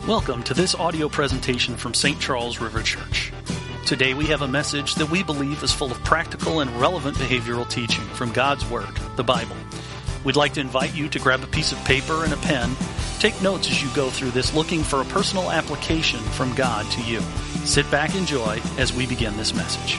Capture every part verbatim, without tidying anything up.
Welcome to this audio presentation from Saint Charles River Church. Today we have a message that we believe is full of practical and relevant behavioral teaching from God's Word, the Bible. We'd like to invite you to grab a piece of paper and a pen. Take notes as you go through this, looking for a personal application from God to you. Sit back and enjoy as we begin this message.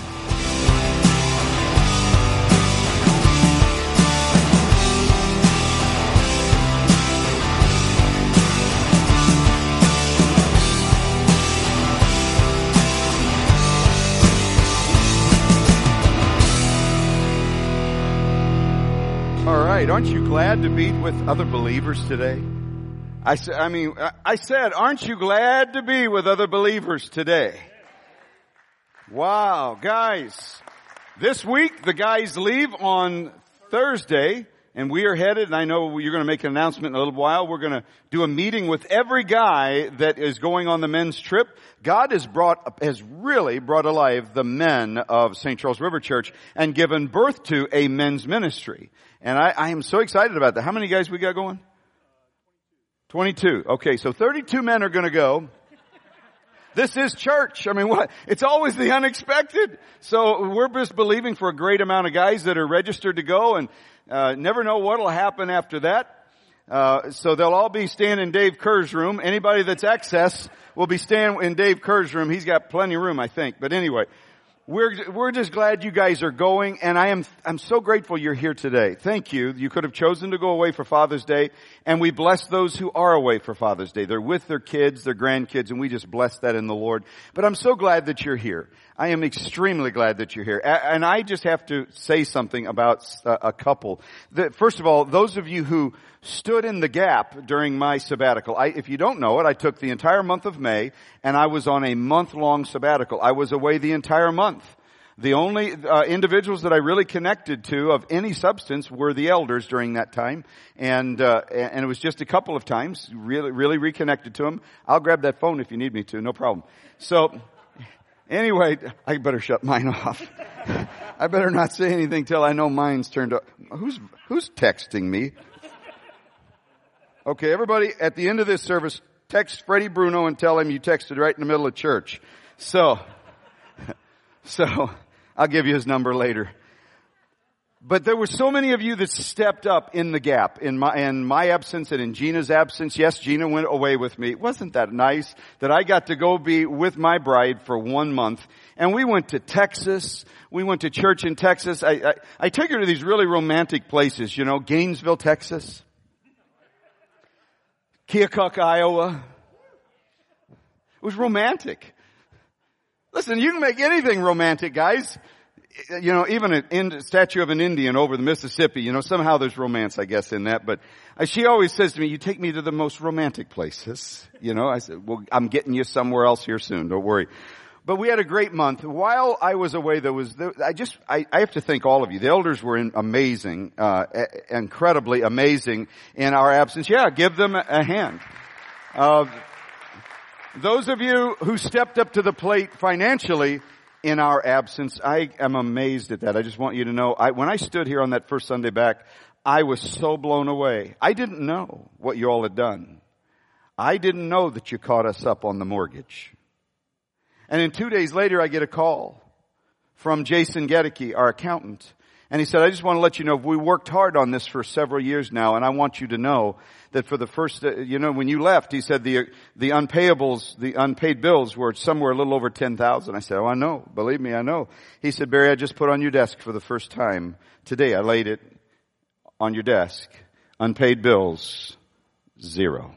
Aren't you glad to be with other believers today? I, I mean, I said, aren't you glad to be with other believers today? Wow, guys. This week, the guys leave on Thursday, and we are headed, and I know you're going to make an announcement in a little while. We're going to do a meeting with every guy that is going on the men's trip. God has brought, has really brought alive the men of Saint Charles River Church and given birth to a men's ministry. And I, I am so excited about that. How many guys we got going? twenty-two. Okay, so thirty-two men are going to go. This is church. I mean, what? It's always the unexpected. So we're just believing for a great amount of guys that are registered to go, and uh, never know what will happen after that. Uh, so they'll all be staying in Dave Kerr's room. Anybody that's excess will be staying in Dave Kerr's room. He's got plenty of room, I think. But anyway. We're, we're just glad you guys are going, and I am, I'm so grateful you're here today. Thank you. You could have chosen to go away for Father's Day, and we bless those who are away for Father's Day. They're with their kids, their grandkids, and we just bless that in the Lord. But I'm so glad that you're here. I am extremely glad that you're here. And I just have to say something about a couple. First of all, those of you who stood in the gap during my sabbatical. I, if you don't know it, I took the entire month of May, and I was on a month-long sabbatical. I was away the entire month. The only uh, individuals that I really connected to of any substance were the elders during that time, and uh, and it was just a couple of times, really, really reconnected to them. I'll grab that phone if you need me to, no problem. So, anyway, I better shut mine off. I better not say anything till I know mine's turned off. Who's who's texting me? Okay, everybody, at the end of this service, text Freddie Bruno and tell him you texted right in the middle of church. So, so, I'll give you his number later. But there were so many of you that stepped up in the gap, in my, in my absence and in Gina's absence. Yes, Gina went away with me. Wasn't that nice that I got to go be with my bride for one month? And we went to Texas. We went to church in Texas. I, I, I took her to these really romantic places, you know, Gainesville, Texas. Keokuk, Iowa. It was romantic. Listen, you can make anything romantic, guys. You know, even a statue of an Indian over the Mississippi, you know, somehow there's romance, I guess, in that. But she always says to me, you take me to the most romantic places. You know, I said, well, I'm getting you somewhere else here soon. Don't worry. But we had a great month. While I was away, there was, there, I just, I, I have to thank all of you. The elders were in, amazing, uh, incredibly amazing in our absence. Yeah, give them a, a hand. Uh, those of you who stepped up to the plate financially in our absence, I am amazed at that. I just want you to know, I, when I stood here on that first Sunday back, I was so blown away. I didn't know what you all had done. I didn't know that you caught us up on the mortgage. And then two days later, I get a call from Jason Gedeke, our accountant. And he said, I just want to let you know, we worked hard on this for several years now, and I want you to know that for the first, uh, you know, when you left, he said the the unpayables, the unpaid bills were somewhere a little over ten thousand. I said, oh, I know. Believe me, I know. He said, Barry, I just put on your desk for the first time today. I laid it on your desk. Unpaid bills, zero.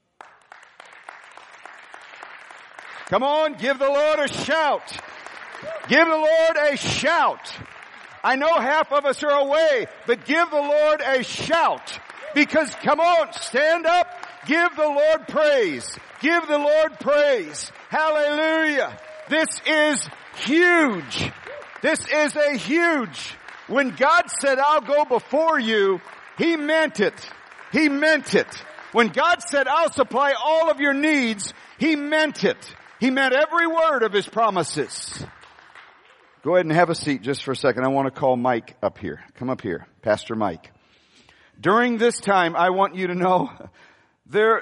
Come on, give the Lord a shout. Give the Lord a shout. I know half of us are away, but give the Lord a shout. Because, come on, stand up, give the Lord praise. Give the Lord praise. Hallelujah. This is huge. This is a huge. When God said, I'll go before you, He meant it. He meant it. When God said, I'll supply all of your needs, He meant it. He meant every word of His promises. Go ahead and have a seat just for a second. I want to call Mike up here. Come up here, Pastor Mike. During this time, I want you to know there,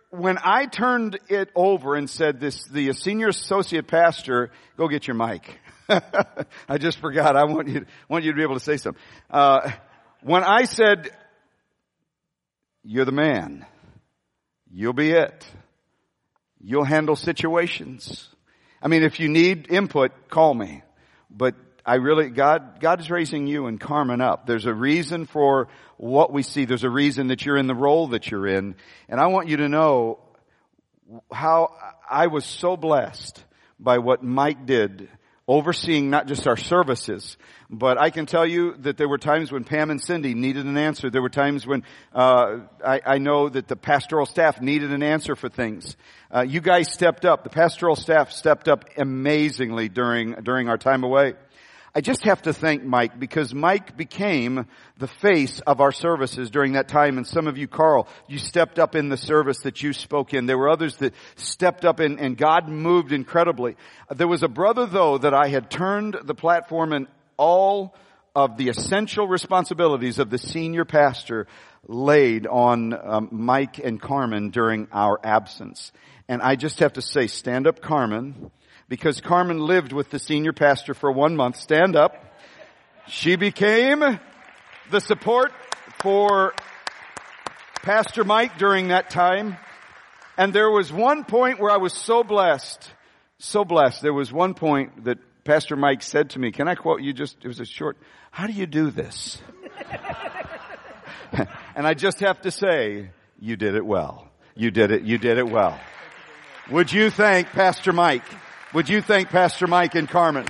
when I turned it over and said this, the senior associate pastor, go get your mic. I just forgot. I want you, want you to be able to say something. Uh, when I said, you're the man, you'll be it. You'll handle situations. I mean, if you need input, call me. But I really, God, God is raising you and Carmen up. There's a reason for what we see. There's a reason that you're in the role that you're in. And I want you to know how I was so blessed by what Mike did, overseeing not just our services, but I can tell you that there were times when Pam and Cindy needed an answer. There were times when uh I, I know that the pastoral staff needed an answer for things. Uh, you guys stepped up. The pastoral staff stepped up amazingly during during our time away. I just have to thank Mike, because Mike became the face of our services during that time. And some of you, Carl, you stepped up in the service that you spoke in. There were others that stepped up in, and God moved incredibly. There was a brother, though, that I had turned the platform, and all of the essential responsibilities of the senior pastor laid on um, Mike and Carmen during our absence. And I just have to say, stand up, Carmen. Because Carmen lived with the senior pastor for one month. Stand up. She became the support for Pastor Mike during that time. And there was one point where I was so blessed, so blessed. There was one point that Pastor Mike said to me, can I quote you just, it was a short, how do you do this? And I just have to say, you did it well. You did it, you did it well. Would you thank Pastor Mike? Would you thank Pastor Mike and Carmen?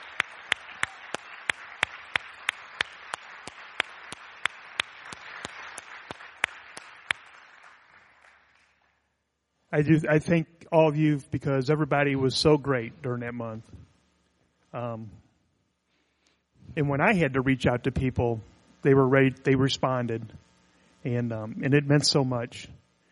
I do. I thank all of you, because everybody was so great during that month. Um, and when I had to reach out to people, they were ready. They responded, and um, and it meant so much.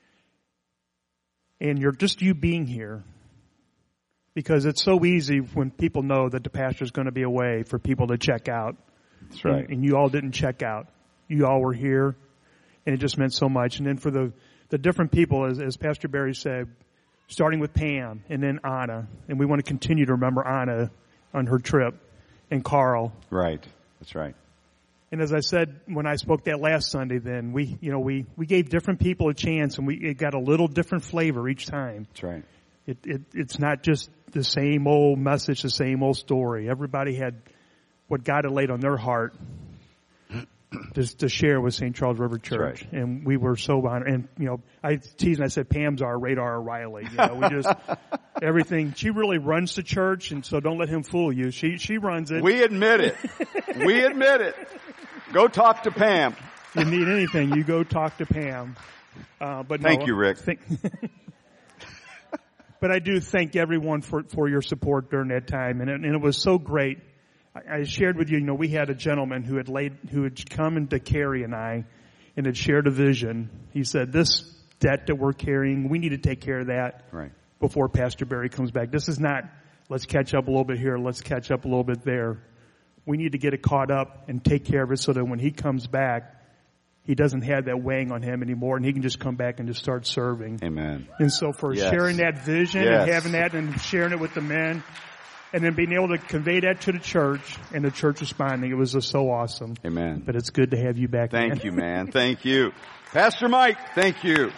And you're just you being here. Because it's so easy when people know that the pastor's going to be away for people to check out. That's right. And, and you all didn't check out. You all were here, and it just meant so much. And then for the, the different people, as, as Pastor Barry said, starting with Pam and then Anna, and we want to continue to remember Anna on her trip, and Carl. Right. That's right. And as I said when I spoke that last Sunday, then we, you know, we, we gave different people a chance, and we it got a little different flavor each time. That's right. It, it, it's not just the same old message, the same old story. Everybody had what God had laid on their heart to, to share with Saint Charles River Church. Right. And we were so honored. And, you know, I teased and I said, Pam's our Radar O'Reilly. You know, we just, everything, she really runs the church, and so don't let him fool you. She, she runs it. We admit it. We admit it. Go talk to Pam. If you need anything, you go talk to Pam. Uh, but Thank no, you, Rick. Think, But I do thank everyone for, for your support during that time. And it, and it was so great. I, I shared with you, you know, we had a gentleman who had laid, who had come into Carrie and I and had shared a vision. He said, this debt that we're carrying, we need to take care of that right. before Pastor Barry comes back. This is not, let's catch up a little bit here, let's catch up a little bit there. We need to get it caught up and take care of it so that when he comes back, he doesn't have that weighing on him anymore, and he can just come back and just start serving. Amen. And so for yes. sharing that vision yes. and having that and sharing it with the men, and then being able to convey that to the church, and the church responding, it was just so awesome. Amen. But it's good to have you back. Thank man. you, man. Thank you. Pastor Mike, thank you.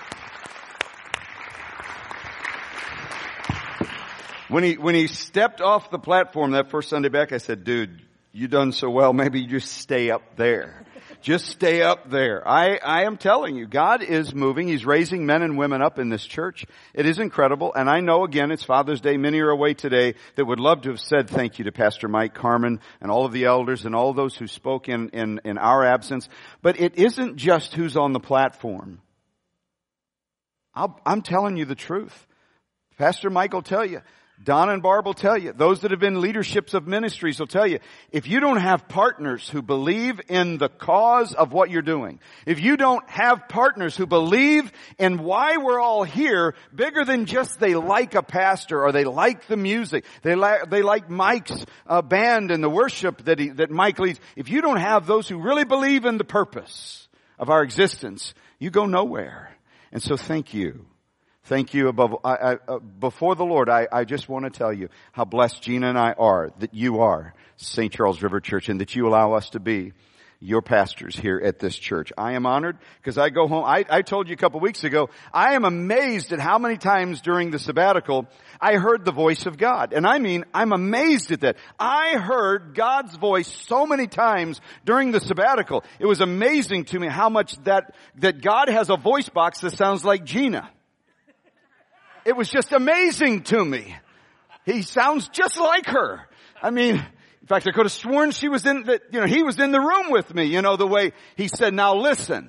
When he, when he stepped off the platform that first Sunday back, I said, dude, you done so well, maybe you just stay up there. Just stay up there. I, I am telling you, God is moving. He's raising men and women up in this church. It is incredible. And I know, again, it's Father's Day. Many are away today that would love to have said thank you to Pastor Mike, Carmen, and all of the elders and all of those who spoke in, in, in our absence. But it isn't just who's on the platform. I'll, I'm telling you the truth. Pastor Mike will tell you. Don and Barb will tell you. Those that have been leaderships of ministries will tell you. If you don't have partners who believe in the cause of what you're doing, if you don't have partners who believe in why we're all here, bigger than just they like a pastor or they like the music, they like they like Mike's uh, band and the worship that he, that Mike leads. If you don't have those who really believe in the purpose of our existence, you go nowhere. And so thank you. Thank you above, I, I, uh, before the Lord, I, I just want to tell you how blessed Gina and I are that you are Saint Charles River Church and that you allow us to be your pastors here at this church. I am honored because I go home. I, I told you a couple weeks ago, I am amazed at how many times during the sabbatical I heard the voice of God. And I mean, I'm amazed at that. I heard God's voice so many times during the sabbatical. It was amazing to me how much that, that God has a voice box that sounds like Gina. It was just amazing to me. He sounds just like her. I mean, in fact, I could have sworn she was in the, you know, he was in the room with me, you know, the way he said, now listen.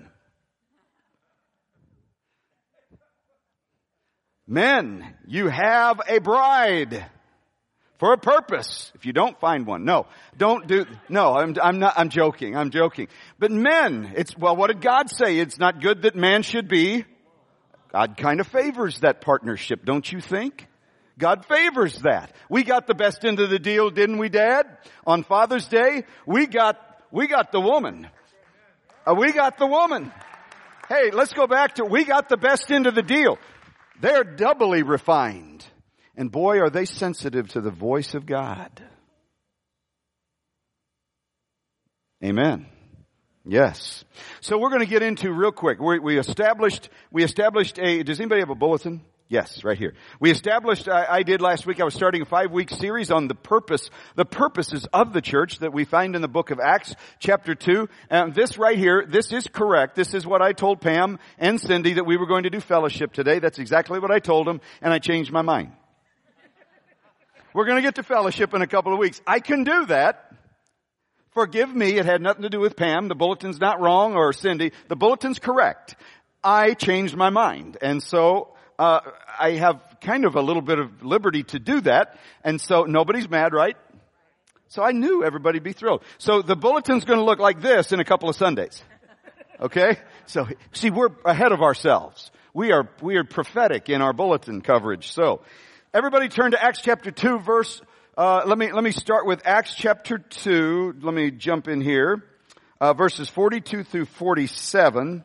Men, you have a bride for a purpose. If you don't find one, no, don't do, no, I'm, I'm not, I'm joking, I'm joking. But men, it's, well, what did God say? It's not good that man should be. God kind of favors that partnership, don't you think? God favors that. We got the best end of the deal, didn't we, Dad? On Father's Day, we got, we got the woman. Uh, we got the woman. Hey, let's go back to, we got the best end of the deal. They're doubly refined. And boy, are they sensitive to the voice of God. Amen. Yes. So we're going to get into real quick. We, we established, we established a, does anybody have a bulletin? Yes, right here. We established, I, I did last week, I was starting a five-week series on the purpose, the purposes of the church that we find in the book of Acts, chapter two. And this right here, this is correct. This is what I told Pam and Cindy that we were going to do fellowship today. That's exactly what I told them, and I changed my mind. We're going to get to fellowship in a couple of weeks. I can do that. Forgive me, it had nothing to do with Pam. The bulletin's not wrong, or Cindy. The bulletin's correct. I changed my mind. And so, uh, I have kind of a little bit of liberty to do that. And so nobody's mad, right? So I knew everybody'd be thrilled. So the bulletin's going to look like this in a couple of Sundays. Okay? So, see, we're ahead of ourselves. We are, we are prophetic in our bulletin coverage. So, everybody turn to Acts chapter two, verse Uh, let me, let me start with Acts chapter two. Let me jump in here. Uh, verses forty-two through forty-seven.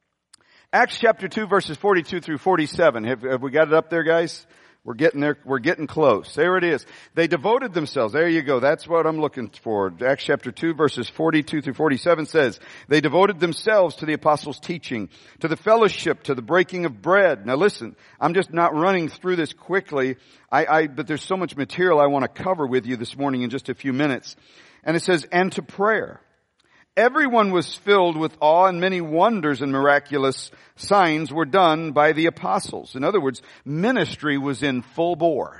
Acts chapter two, verses forty-two through forty-seven. Have, have we got it up there, guys? We're getting there. We're getting close. There it is. They devoted themselves. There you go. That's what I'm looking for. Acts chapter two, verses forty-two through forty-seven says, they devoted themselves to the apostles' teaching, to the fellowship, to the breaking of bread. Now listen, I'm just not running through this quickly. I, I, but there's so much material I want to cover with you this morning in just a few minutes. And it says, and to prayer. Everyone was filled with awe, and many wonders and miraculous signs were done by the apostles. In other words, ministry was in full bore.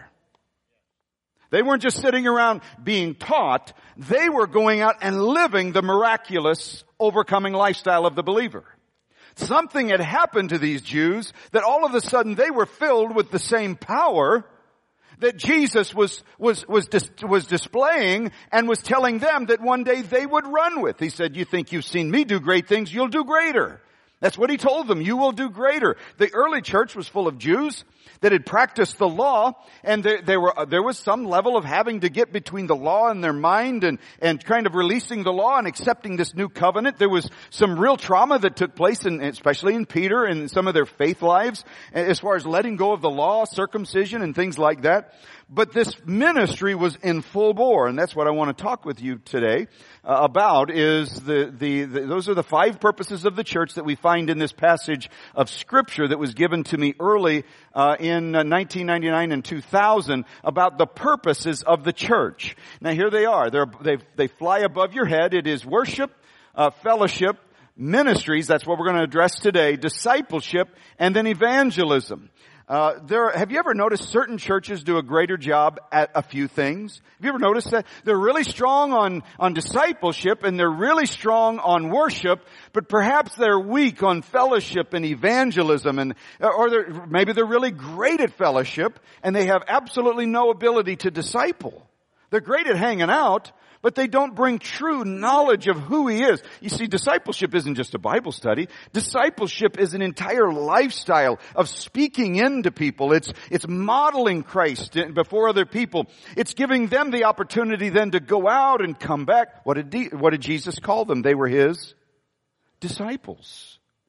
They weren't just sitting around being taught. They were going out and living the miraculous, overcoming lifestyle of the believer. Something had happened to these Jews that all of a sudden they were filled with the same power that Jesus was, was, was, dis, was displaying and was telling them that one day they would run with. He said, you think you've seen me do great things, you'll do greater. That's what he told them. You will do greater. The early church was full of Jews that had practiced the law, and there, there were, there was some level of having to get between the law and their mind and, and kind of releasing the law and accepting this new covenant. There was some real trauma that took place, in, especially in Peter and some of their faith lives, as far as letting go of the law, circumcision, and things like that. But this ministry was in full bore, and that's what I want to talk with you today uh, about. Is the, the the those are the five purposes of the church that we find in this passage of Scripture that was given to me early uh, in uh, nineteen ninety-nine and two thousand about the purposes of the church. Now here they are. They're, they they fly above your head. It is worship, uh, fellowship, ministries. That's what we're going to address today. Discipleship, and then evangelism. Uh, there, have you ever noticed certain churches do a greater job at a few things? Have you ever noticed that? They're really strong on, on discipleship, and they're really strong on worship, but perhaps they're weak on fellowship and evangelism, and, or they're, maybe they're really great at fellowship, and they have absolutely no ability to disciple. They're great at hanging out, but they don't bring true knowledge of who He is. You see, discipleship isn't just a Bible study. Discipleship is an entire lifestyle of speaking into people. It's, it's modeling Christ before other people. It's giving them the opportunity then to go out and come back. What did, De- what did Jesus call them? They were His disciples.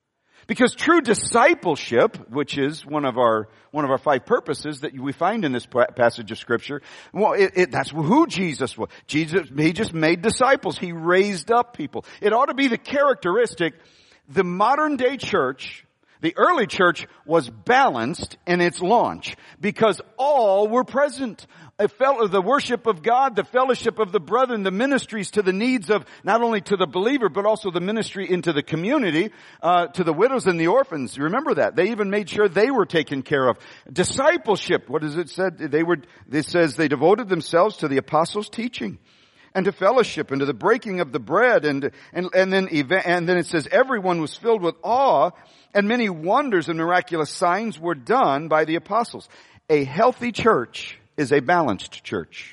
Because true discipleship, which is one of our one of our five purposes that we find in this passage of Scripture, well, it, it, that's who Jesus was. Jesus, he just made disciples. He raised up people. It ought to be the characteristic. The modern day church, the early church, was balanced in its launch because all were present. It felt the worship of God, the fellowship of the brethren, the ministries to the needs of not only to the believer, but also the ministry into the community, uh, to the widows and the orphans. Remember that. They even made sure they were taken care of. Discipleship, what does it say? They were, it says they devoted themselves to the apostles' teaching and to fellowship and to the breaking of the bread. And, and, and then, and then it says everyone was filled with awe and many wonders and miraculous signs were done by the apostles. A healthy church is a balanced church.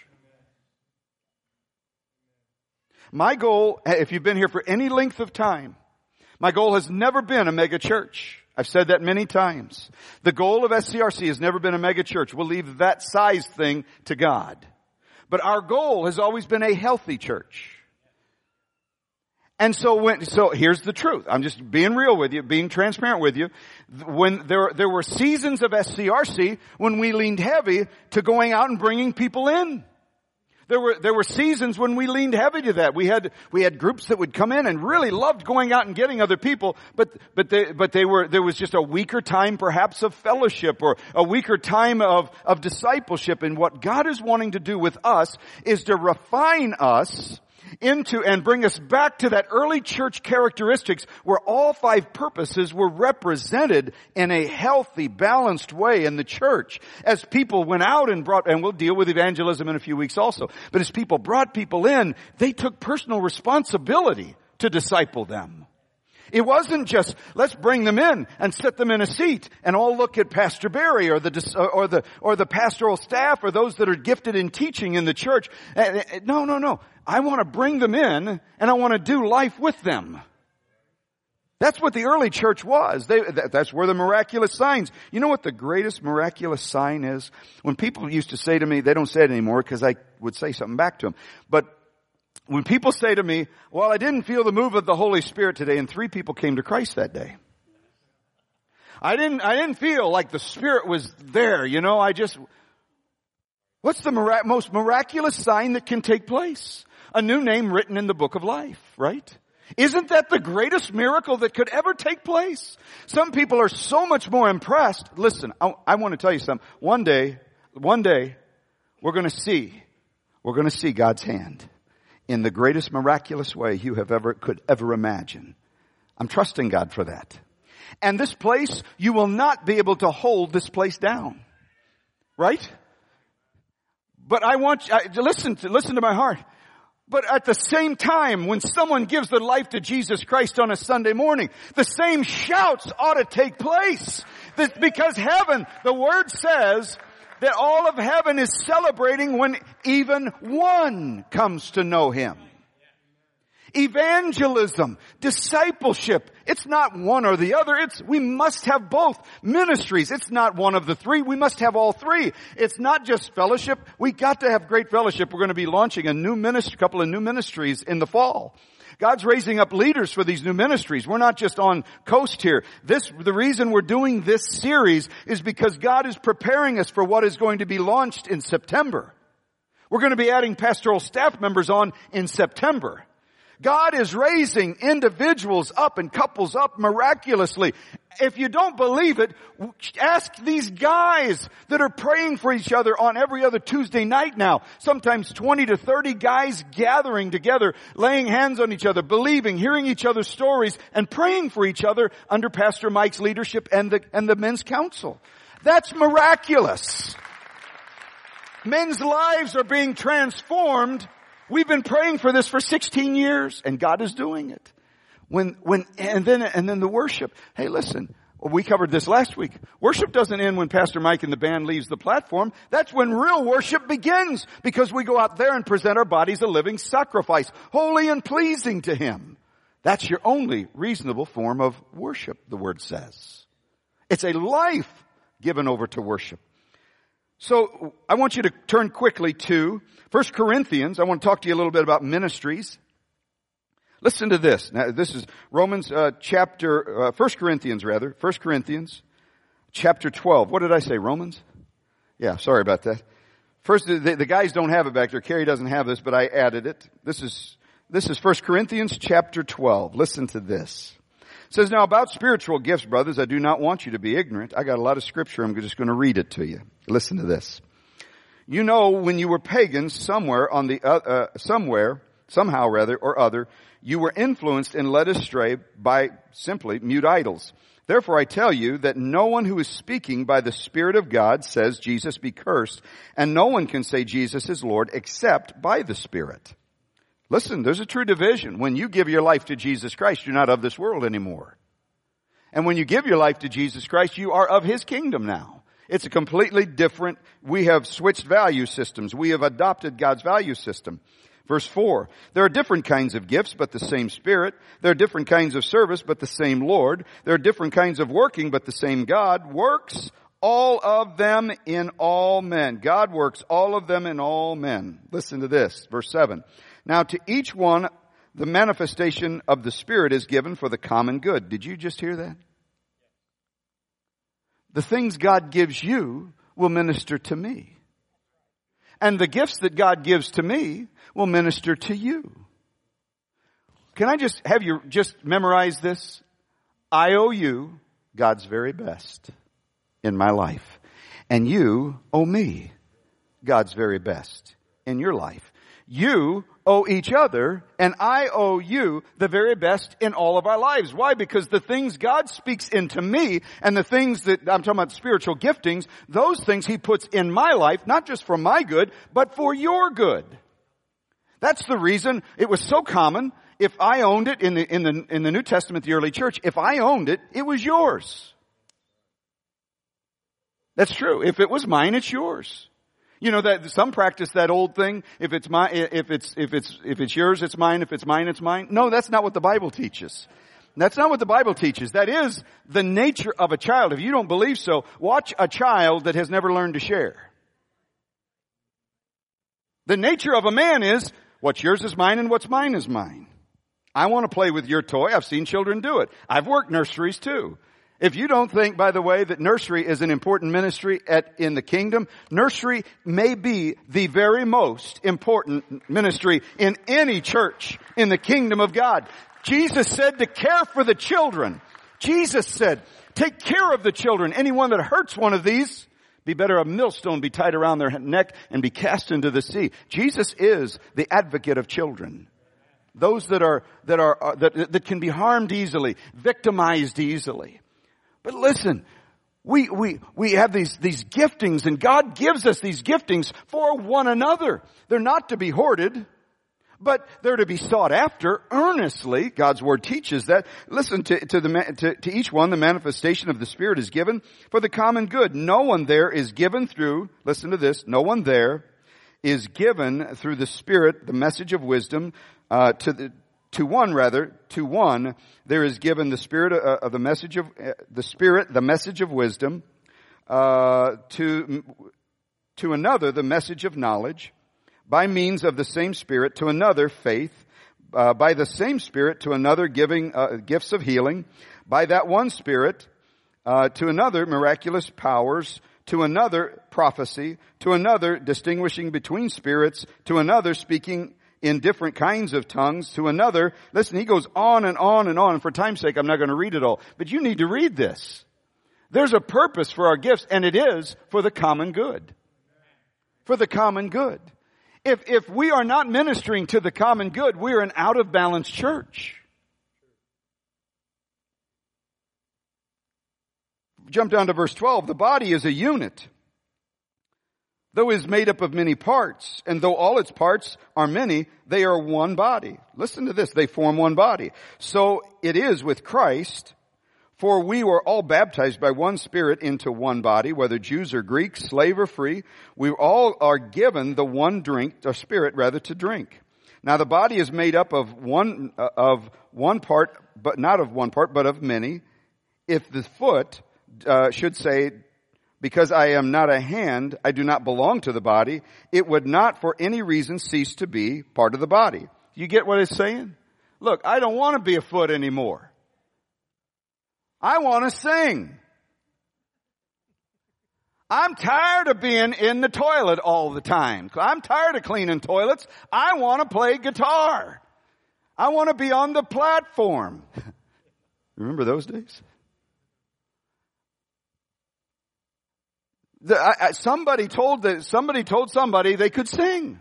My goal, if you've been here for any length of time, my goal has never been a mega church. I've said that many times. The goal of S C R C has never been a mega church. We'll leave that size thing to God. But our goal has always been a healthy church. And so when, so here's the truth. I'm just being real with you, being transparent with you. When there, there were seasons of S C R C when we leaned heavy to going out and bringing people in. There were, there were seasons when we leaned heavy to that. We had, we had groups that would come in and really loved going out and getting other people, but, but they, but they were, there was just a weaker time perhaps of fellowship or a weaker time of, of discipleship. And what God is wanting to do with us is to refine us into and bring us back to that early church characteristics where all five purposes were represented in a healthy, balanced way in the church. As people went out and brought, and we'll deal with evangelism in a few weeks also, but as people brought people in, they took personal responsibility to disciple them. It wasn't just, let's bring them in and sit them in a seat and all look at Pastor Barry or the, or the, or the pastoral staff or those that are gifted in teaching in the church. No, no, no. I want to bring them in and I want to do life with them. That's what the early church was. They, that's where the miraculous signs. You know what the greatest miraculous sign is? When people used to say to me, they don't say it anymore because I would say something back to them. But when people say to me, well, I didn't feel the move of the Holy Spirit today, and three people came to Christ that day. I didn't, I didn't feel like the Spirit was there, you know, I just, what's the mirac- most miraculous sign that can take place? A new name written in the book of life, right? Isn't that the greatest miracle that could ever take place? Some people are so much more impressed. Listen, I, I want to tell you something. One day, one day, we're going to see, we're going to see God's hand in the greatest miraculous way you have ever, could ever imagine. I'm trusting God for that. And this place, you will not be able to hold this place down. Right? But I want you, I, listen to, listen to my heart. But at the same time, when someone gives their life to Jesus Christ on a Sunday morning, the same shouts ought to take place. That because heaven, the Word says, that all of heaven is celebrating when even one comes to know Him. Evangelism, discipleship, it's not one or the other. It's, we must have both. Ministries, it's not one of the three. We must have all three. It's not just fellowship. We got to have great fellowship. We're going to be launching a new ministry, couple of new ministries in the fall. God's raising up leaders for these new ministries. We're not just on coast here. This, the reason we're doing this series is because God is preparing us for what is going to be launched in September. We're going to be adding pastoral staff members on in September. God is raising individuals up and couples up miraculously. If you don't believe it, ask these guys that are praying for each other on every other Tuesday night now. Sometimes twenty to thirty guys gathering together, laying hands on each other, believing, hearing each other's stories, and praying for each other under Pastor Mike's leadership and the, and the men's council. That's miraculous. Men's lives are being transformed. We've been praying for this for sixteen years, and God is doing it. When, when, and then, and then the worship. Hey, listen, we covered this last week. Worship doesn't end when Pastor Mike and the band leaves the platform. That's when real worship begins, because we go out there and present our bodies a living sacrifice, holy and pleasing to Him. That's your only reasonable form of worship, the Word says. It's a life given over to worship. So I want you to turn quickly to First Corinthians. I want to talk to you a little bit about ministries. Listen to this. Now, this is Romans uh, chapter, uh, First Corinthians rather, First Corinthians chapter twelve. What did I say, Romans? Yeah, sorry about that. First, the, the guys don't have it back there. Carrie doesn't have this, but I added it. This is, this is First Corinthians chapter twelve. Listen to this. It says, now about spiritual gifts, brothers, I do not want you to be ignorant. I got a lot of scripture. I'm just going to read it to you. Listen to this. You know, when you were pagans somewhere on the, uh, uh, somewhere, somehow rather, or other, you were influenced and led astray by simply mute idols. Therefore I tell you that no one who is speaking by the Spirit of God says Jesus be cursed, and no one can say Jesus is Lord except by the Spirit. Listen, there's a true division. When you give your life to Jesus Christ, you're not of this world anymore. And when you give your life to Jesus Christ, you are of His kingdom now. It's a completely different, we have switched value systems. We have adopted God's value system. Verse four, there are different kinds of gifts, but the same Spirit. There are different kinds of service, but the same Lord. There are different kinds of working, but the same God works all of them in all men. God works all of them in all men. Listen to this, verse seven. Now to each one, the manifestation of the Spirit is given for the common good. Did you just hear that? The things God gives you will minister to me. And the gifts that God gives to me will minister to you. Can I just have you just memorize this? I owe you God's very best in my life. And you owe me God's very best in your life. You owe each other, and I owe you the very best in all of our lives. Why? Because the things God speaks into me, and the things that, I'm talking about spiritual giftings, those things He puts in my life, not just for my good, but for your good. That's the reason it was so common. If I owned it in the, in the, in the New Testament, the early church, if I owned it, it was yours. That's true. If it was mine, it's yours. You know that some practice that old thing. If it's my, if it's, if it's, if it's yours, it's mine. If it's mine, it's mine. No, that's not what the Bible teaches. That's not what the Bible teaches. That is the nature of a child. If you don't believe so, watch a child that has never learned to share. The nature of a man is what's yours is mine and what's mine is mine. I want to play with your toy. I've seen children do it. I've worked nurseries too. If you don't think, by the way, that nursery is an important ministry at, in the kingdom, nursery may be the very most important ministry in any church in the kingdom of God. Jesus said to care for the children. Jesus said, take care of the children. Anyone that hurts one of these, be better a millstone be tied around their neck and be cast into the sea. Jesus is the advocate of children. Those that are, that are, uh, that, that can be harmed easily, victimized easily. But listen, we, we, we have these, these giftings, and God gives us these giftings for one another. They're not to be hoarded, but they're to be sought after earnestly. God's Word teaches that. Listen, to, to the, to, to each one, the manifestation of the Spirit is given for the common good. No one there is given through, listen to this, no one there is given through the Spirit the message of wisdom, uh, to the, To one, rather, to one, there is given the spirit of, of the message of uh, the Spirit, the message of wisdom. Uh, to to another, the message of knowledge, by means of the same Spirit. To another, faith, uh, by the same Spirit. To another, giving uh, gifts of healing, by that one Spirit. Uh, to another, miraculous powers. To another, prophecy. To another, distinguishing between spirits. To another, speaking in different kinds of tongues. To another, listen, he goes on and on and on. And for time's sake, I'm not going to read it all. But you need to read this. There's a purpose for our gifts, and it is for the common good. For the common good. If, if we are not ministering to the common good, we are an out of balance church. Jump down to verse twelve. The body is a unit, though it is made up of many parts, and though all its parts are many, they are one body. Listen to this. They form one body. So it is with Christ, for we were all baptized by one Spirit into one body, whether Jews or Greeks, slave or free. We all are given the one drink, or Spirit rather, to drink. Now the body is made up of one, uh, of one part, but not of one part, but of many. If the foot uh, should say, because I am not a hand, I do not belong to the body, it would not for any reason cease to be part of the body. You get what it's saying? Look, I don't want to be a foot anymore. I want to sing. I'm tired of being in the toilet all the time. I'm tired of cleaning toilets. I want to play guitar. I want to be on the platform. Remember those days? The, I, I, somebody told the, somebody told somebody they could sing.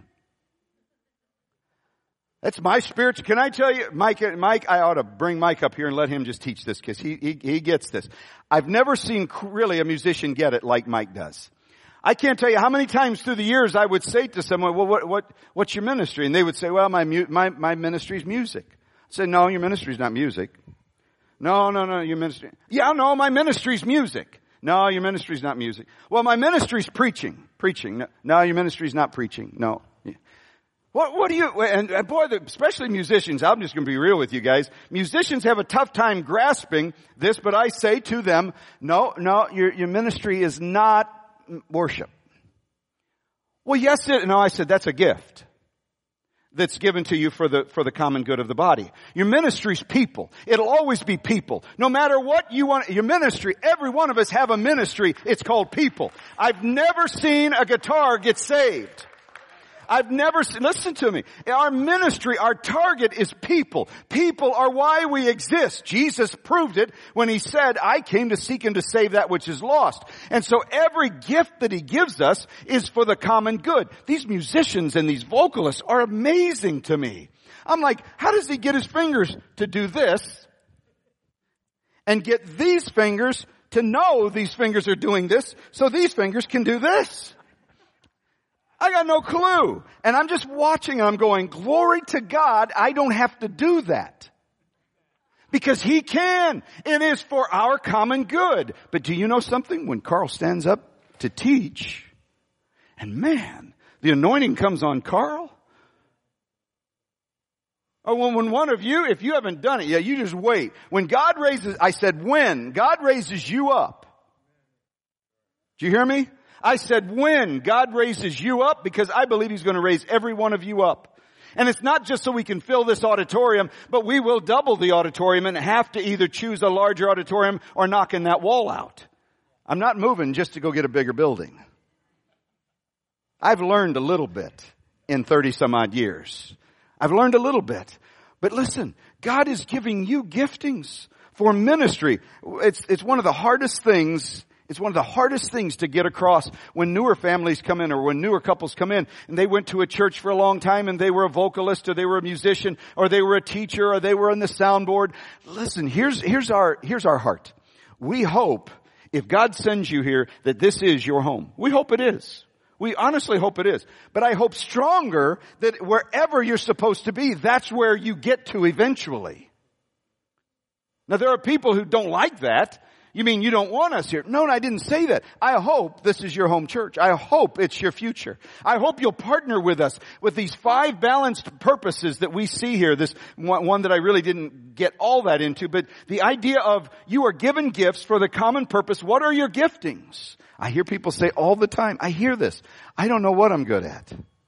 That's my spiritual. Can I tell you, Mike? Mike, I ought to bring Mike up here and let him just teach this because he, he he gets this. I've never seen really a musician get it like Mike does. I can't tell you how many times through the years I would say to someone, "Well, what what what's your ministry?" And they would say, "Well, my my my ministry is music." I said, "No, your ministry is not music." No, no, no, your ministry. Yeah, no, my ministry is music. No, your ministry is not music. Well, my ministry is preaching. Preaching. No, no, your ministry is not preaching. No. What, what do you, and boy, especially musicians, I'm just going to be real with you guys. Musicians have a tough time grasping this, but I say to them, no, no, your, your ministry is not worship. Well, yes, it, no, I said, that's a gift that's given to you for the, for the common good of the body. Your ministry's people. It'll always be people. No matter what you want, your ministry, every one of us have a ministry. It's called people. I've never seen a guitar get saved. I've never seen, listen to me. Our ministry, our target is people. People are why we exist. Jesus proved it when he said, I came to seek and to save that which is lost. And so every gift that he gives us is for the common good. These musicians and these vocalists are amazing to me. I'm like, how does he get his fingers to do this and get these fingers to know these fingers are doing this so these fingers can do this? I got no clue. And I'm just watching and I'm going, glory to God, I don't have to do that. Because he can. It is for our common good. But do you know something? When Carl stands up to teach, and man, the anointing comes on Carl. Or when, when one of you, if you haven't done it yet, you just wait. When God raises, I said when God raises you up. Do you hear me? I said when God raises you up, because I believe he's going to raise every one of you up. And it's not just so we can fill this auditorium, but we will double the auditorium and have to either choose a larger auditorium or knocking that wall out. I'm not moving just to go get a bigger building. I've learned a little bit in thirty some odd years. I've learned a little bit. But listen, God is giving you giftings for ministry. It's, it's one of the hardest things It's one of the hardest things to get across when newer families come in or when newer couples come in and they went to a church for a long time and they were a vocalist or they were a musician or they were a teacher or they were on the soundboard. Listen, here's, here's our, here's our heart. We hope if God sends you here that this is your home. We hope it is. We honestly hope it is. But I hope stronger that wherever you're supposed to be, that's where you get to eventually. Now there are people who don't like that. You mean you don't want us here? No, I didn't say that. I hope this is your home church. I hope it's your future. I hope you'll partner with us with these five balanced purposes that we see here. This one that I really didn't get all that into, but the idea of you are given gifts for the common purpose. What are your giftings? I hear people say all the time, I hear this. I don't know what I'm good at.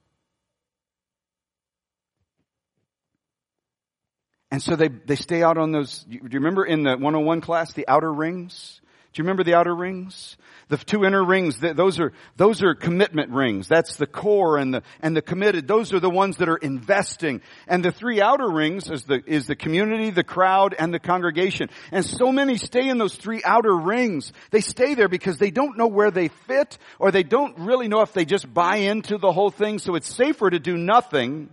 And so they, they stay out on those, do you remember in the one oh one class, the outer rings? Do you remember the outer rings? The two inner rings, those are, those are commitment rings. That's the core and the, and the committed. Those are the ones that are investing. And the three outer rings is the, is the community, the crowd, and the congregation. And so many stay in those three outer rings. They stay there because they don't know where they fit, or they don't really know if they just buy into the whole thing. So it's safer to do nothing.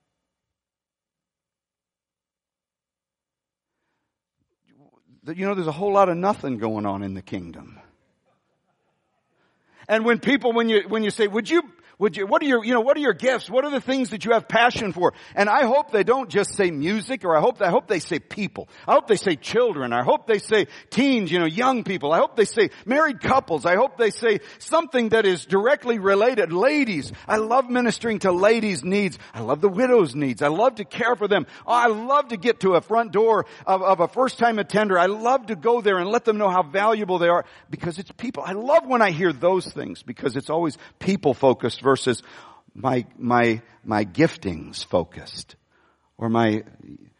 You know, there's a whole lot of nothing going on in the kingdom. And when people, when you, when you say, would you, would you, what are your, you know, what are your gifts? What are the things that you have passion for? And I hope they don't just say music, or I hope, I hope they say people. I hope they say children. I hope they say teens, you know, young people. I hope they say married couples. I hope they say something that is directly related. Ladies. I love ministering to ladies' needs. I love the widows' needs. I love to care for them. Oh, I love to get to a front door of, of a first-time attender. I love to go there and let them know how valuable they are, because it's people. I love when I hear those things, because it's always people-focused versus my, my, my giftings focused, or my,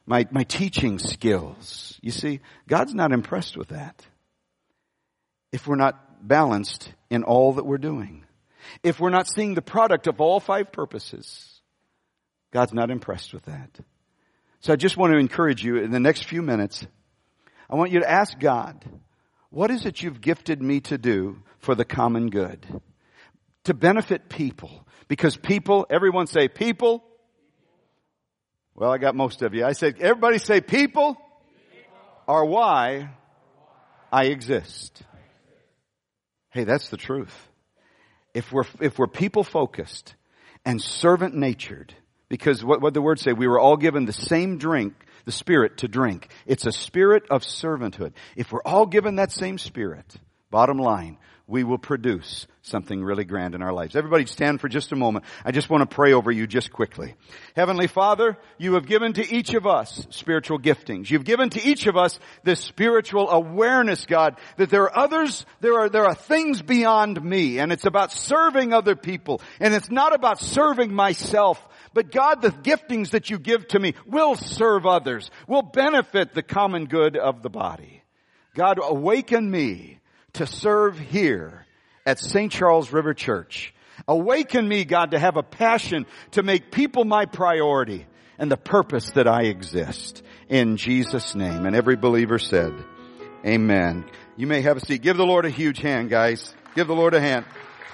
my, my teaching skills. You see, God's not impressed with that if we're not balanced in all that we're doing. If we're not seeing the product of all five purposes, God's not impressed with that. So I just want to encourage you in the next few minutes, I want you to ask God, what is it you've gifted me to do for the common good? To benefit people. Because people, everyone say people. Well, I got most of you. I said, everybody say people, people. Are why I exist. Hey, that's the truth. If we're, if we're people focused and servant natured, because what, what the words say, we were all given the same drink, the Spirit to drink. It's a spirit of servanthood. If we're all given that same Spirit, bottom line, we will produce something really grand in our lives. Everybody stand for just a moment. I just want to pray over you just quickly. Heavenly Father, you have given to each of us spiritual giftings. You've given to each of us this spiritual awareness, God, that there are others, there are, there are things beyond me, and it's about serving other people, and it's not about serving myself. But God, the giftings that you give to me will serve others, will benefit the common good of the body. God, awaken me to serve here at Saint Charles River Church. Awaken me, God, to have a passion to make people my priority and the purpose that I exist. In Jesus' name. And every believer said, amen. You may have a seat. Give the Lord a huge hand, guys. Give the Lord a hand.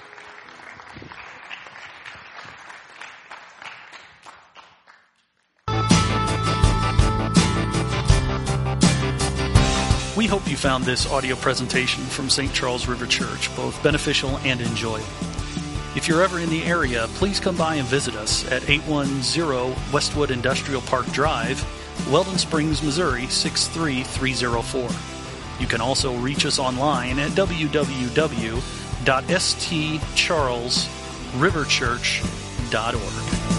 We hope you found this audio presentation from Saint Charles River Church both beneficial and enjoyable. If you're ever in the area, please come by and visit us at eight one zero Westwood Industrial Park Drive, Weldon Springs, Missouri six three three zero four. You can also reach us online at w w w dot s t charles river church dot org.